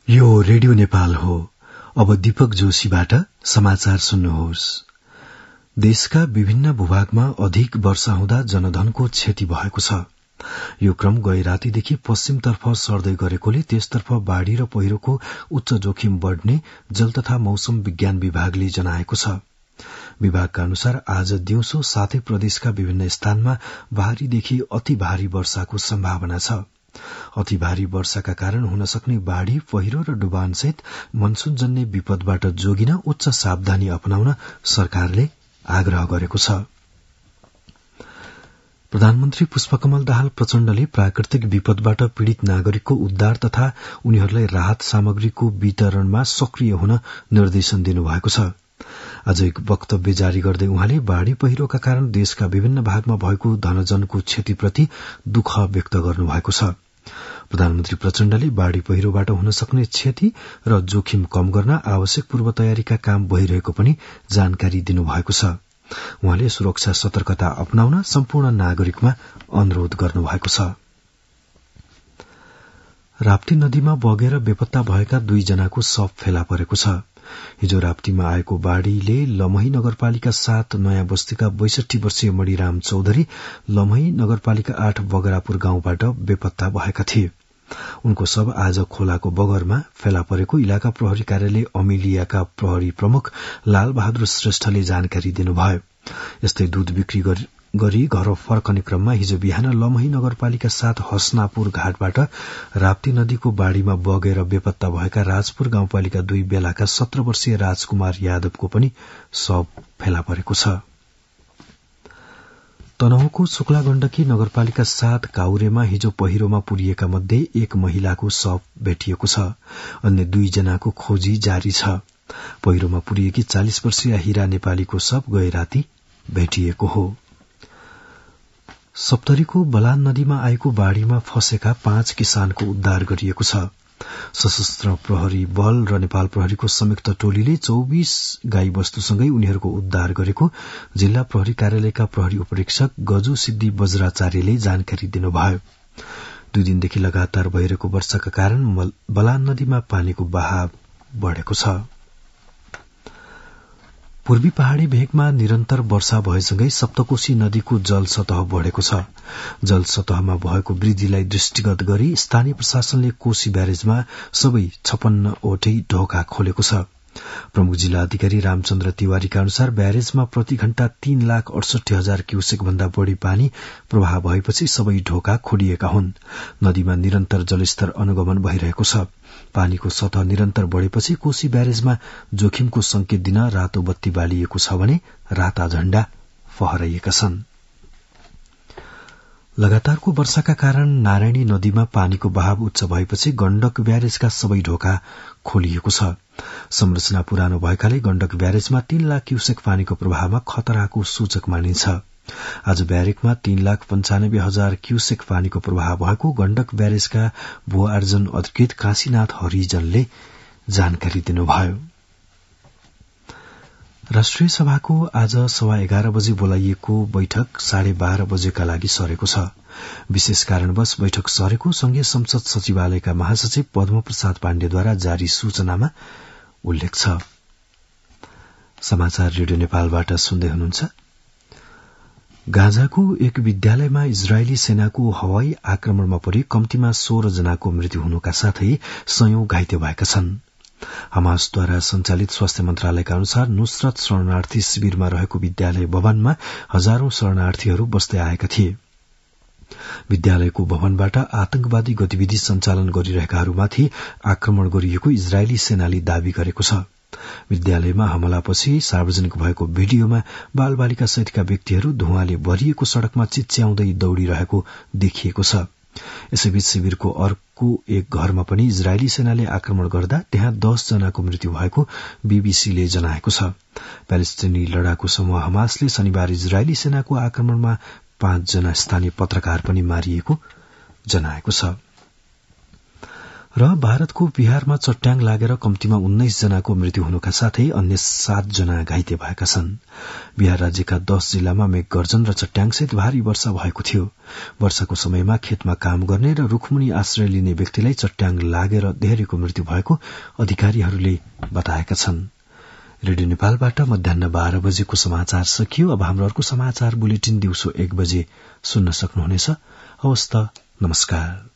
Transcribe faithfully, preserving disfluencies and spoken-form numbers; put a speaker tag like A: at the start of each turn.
A: यो रेडियो नेपाल हो। अब दीपक जोशीबाट समाचार सुन्नुहोस्। देशका विभिन्न भूभागमा अधिक वर्षा हुँदा जनधनको क्षति भएको छ। यो क्रम गए रातीदेखि पश्चिमतर्फ सर्दै गरेकोले त्यसतर्फ बाढ़ी र पहिरोको उच्च जोखिम बढ़ने जल तथा मौसम विज्ञान विभागले जनाएको छ। विभागका अनुसार आज दिउँसो साथै प्रदेशका विभिन्न स्थानमा भारीदेखि अति भारी वर्षाको सम्भावना छ। अति भारी वर्षाका कारण हुन सक्ने बाढ़ी पहिरो र डुबानसहित मनसूनजन्य विपदबाट जोगिन उच्च सावधानी अपनाउन सरकारले आग्रह गरेको छ। प्रधानमन्त्री पुष्पकमल दाहाल प्रचण्डले प्राकृतिक विपदबाट पीड़ित नागरिकको उद्धार तथा उनीहरूलाई राहत सामग्रीको वितरणमा सक्रिय हुन निर्देशन दिनुभएको छ। आज एक वक्तव्य जारी गर्दै उहाँले बाढ़ी पहिरोका कारण देशका विभिन्न भागमा भएको धनजनको क्षतिप्रति दुःख व्यक्त गर्नुभएको छ। प्रधानमन्त्री प्रचण्डले बाढ़ी पहिरोबाट हुन सक्ने क्षति र जोखिम कम गर्न आवश्यक पूर्व तयारीका काम भइरहेको पनि जानकारी दिनुभएको छ। उहाँले सुरक्षा सतर्कता अपनाउन सम्पूर्ण नागरिकमा अनुरोध गर्नुभएको छ। राप्ती नदीमा बगेर बेपत्ता भएका दुईजनाको शव फेला परेको छ। हिजो राप्तीमा आएको बाढ़ीले लमही नगरपालिका सात नयाँ बस्तीका बैसठी वर्षीय मणिराम चौधरी लमही नगरपालिका आठ बगरापुर गाउँबाट बेपत्ता भएका थिए। उनको शव आज खोलाको बगरमा फेला परेको इलाका प्रहरी कार्यालय अमिलियाका प्रहरी प्रमुख लाल बहादुर श्रेष्ठले जानकारी दिनुभयो। यस्तै दूध बिक्री गरी घर फर्कने क्रममा हिजो बिहान लमही नगरपालिका साथ हसनापुर घाटबाट राप्ती नदीको बाढ़ीमा बगेर बेपत्ता भएका राजपुर गाउँपालिका दुई बेलाका सत्र वर्षीय राजकुमार यादवको पनि शव फेला परेको छ। तनहुँको शुक्ला गण्डकी नगरपालिका सात काउरेमा हिजो पहिरोमा पुरिएका मध्ये एक महिलाको शव भेटिएको छ। अन्य दुईजनाको खोजी जारी छ। पहिरोमा पुरिएकी चालिस वर्षीय हिरा नेपालीको शव गए राती भेटिएको हो। सप्तरीको बलान नदीमा आएको बाढ़ीमा फँसेका पाँच किसानको उद्धार गरिएको छ। सशस्त्र प्रहरी बल र नेपाल प्रहरीको संयुक्त टोलीले चौबीस गाई वस्तुसँगै उनीहरूको उद्धार गरेको जिल्ला प्रहरी कार्यालयका प्रहरी उपरीक्षक गजु सिद्धि वज्राचार्यले जानकारी दिनुभयो। दुई दिनदेखि लगातार भइरहेको वर्षाका कारण बलान नदीमा पानीको बहाव बढ़ेको छ। पूर्वी पहाड़ी भेगमा निरन्तर वर्षा भएसँगै सप्तकोशी नदीको जल सतह बढ़ेको छ। जल सतहमा भएको वृद्धिलाई दृष्टिगत गरी स्थानीय प्रशासनले कोशी ब्यारेजमा सबै छप्पन्न वटै ढोका खोलेको छ। प्रमुख जिल्ला अधिकारी रामचन्द्र तिवारीका अनुसार ब्यारेजमा प्रति घण्टा तीन लाख अडसठी हजार क्यूसेक भन्दा बढ़ी पानी प्रवाह भएपछि सबै ढोका खोलिएका हुन्। नदीमा निरन्तर जलस्तर अनुगमन भइरहेको छ। पानीको सतह निरन्तर बढ़ेपछि कोशी ब्यारेजमा जोखिमको संकेत दिन रातो बत्ती बालिएको छ भने राता झण्डा फहराइएका छन्। लगातारको वर्षाका कारण नारायणी नदीमा पानीको बहाव उच्च भएपछि गण्डक ब्यारेजका सबै ढोका खोलिएको छ। संरचना पुरानो भएकाले गण्डक ब्यारेजमा तीन लाख क्यूसेक पानीको प्रवाहमा खतराको सूचक मानिन्छ। आज ब्यारेकमा तीन लाख पञ्चानब्बे हजार क्यूसेक पानीको प्रवाह भएको गण्डक ब्यारेजका भू आर्जन अधिकृत काशीनाथ हरिजनले जानकारी दिनुभयो। राष्ट्रिय सभाको आज सवा एघार बजे बोलाइएको बैठक साढे बाह्र बजेका लागि सरेको छ। विशेष कारणवश बैठक सरेको संघीय संसद सचिवालयका महासचिव पद्म प्रसाद पाण्डेद्वारा जारी सूचनामा उल्लेख छ। समाचार रेडियो नेपालबाट सुन्दै हुनुहुन्छ। गाजाको एक विद्यालयमा इजरायली सेनाको हवाई आक्रमणमा परि कम्तीमा सोह्र जनाको मृत्यु हुनुका साथै सयौं घाइते भएका छन्। हमासद्वारा संचालित स्वास्थ्य मन्त्रालयका अनुसार नुसरत शरणार्थी शिविरमा रहेको विद्यालय भवनमा हजारौं शरणार्थीहरू बस्दै आएका थिए। विद्यालयको भवनबाट आतंकवादी गतिविधि सञ्चालन गरिरहेकाहरूमाथि आक्रमण गरिएको इजरायली सेनाले दावी गरेको छ। विद्यालयमा हमलापछि सार्वजनिक भएको भिडियोमा बाल बालिका सहितका व्यक्तिहरू धुवाँले भरिएको सड़कमा चिच्याउँदै दौड़िरहेको देखिएको छ। यसैबीच शिविरको अर्को एक घरमा पनि इजरायली सेनाले आक्रमण गर्दा त्यहाँ दस जनाको मृत्यु भएको बीबीसीले जनाएको छ। प्यालेस्टिनी लडाकु समूह हमासले शनिबार इजरायली सेनाको आक्रमणमा पाँच जना स्थानीय पत्रकार पनि मारिएको जनाएको छ। र भारतको बिहारमा चट्याङ लागेर कम्तीमा उन्नाइस जनाको मृत्यु हुनुका साथै अन्य सात जना घाइते भएका छन्। बिहार राज्यका दश जिल्लामा मेघगर्जन र चट्याङसहित भारी वर्षा भएको थियो। वर्षाको समयमा खेतमा काम गर्ने र रूखमुनि आश्रय लिने व्यक्तिलाई चट्याङ लागेर धेरैको मृत्यु भएको अधिकारीहरूले बताएका छन्। रेडियो नेपालबाट मध्याह बाह्र बजेको समाचार सकियो। अब हाम्रो अर्को समाचार बुलेटिन दिउँसो एक बजे सुन्न सक्नुहुनेछ। हवस् त, नमस्कार।